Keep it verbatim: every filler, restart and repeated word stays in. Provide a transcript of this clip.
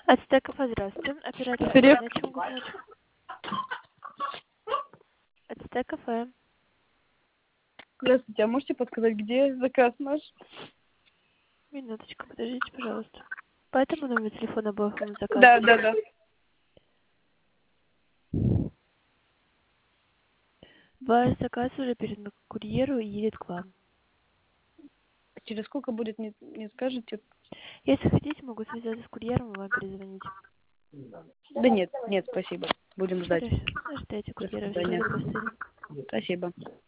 Ацтеков, здравствуйте. Оператор, Привет. на чем помочь? Ацтеков. Здравствуйте, а можете подсказать, где заказ наш? Минуточку, подождите, пожалуйста. По этому номеру телефона был оформлен заказ. Да, да, да. Ваш заказ уже передан курьеру и едет к вам. Через сколько будет, не, не скажете? Если хотите, могу связаться с курьером и вам перезвонить. Да нет, нет, спасибо. Будем ждать. Хорошо. Ждайте До курьера, свидания. все, до свидания. Спасибо.